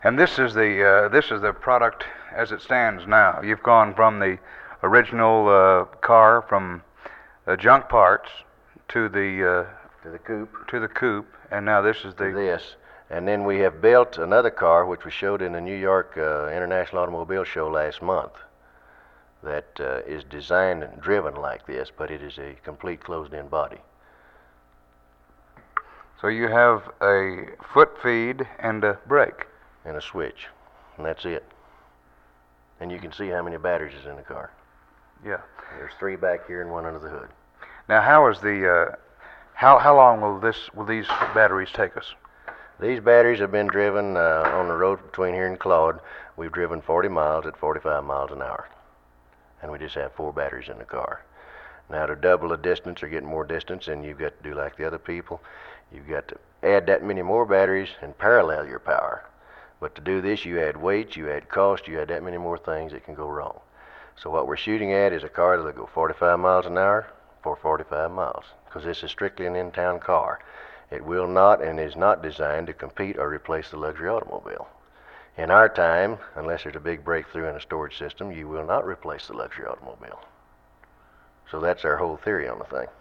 And this is the product as it stands now. You've gone from the original car, from junk parts, to To the coupe, the coupe, and now this is to the. this. And then we have built another car, which was showed in the New York International Automobile Show last month, that is designed and driven like this, but it is a complete closed-in body. So you have a foot feed and a brake. And a switch, and that's it. And you can see how many batteries is in the car. Yeah. There's 3 back here and 1 under the hood. Now, how is the how long will these batteries take us? These batteries have been driven on the road between here and Claude. We've driven 40 miles at 45 miles an hour, and we just have 4 batteries in the car. Now, to double the distance or get more distance, and you've got to do like the other people, you've got to add that many more batteries and parallel your power. But to do this, you add weight, you add cost, you add that many more things that can go wrong. So what we're shooting at is a car that'll go 45 miles an hour for 45 miles, because this is strictly an in-town car. It will not and is not designed to compete or replace the luxury automobile. In our time, unless there's a big breakthrough in a storage system, you will not replace the luxury automobile. So that's our whole theory on the thing.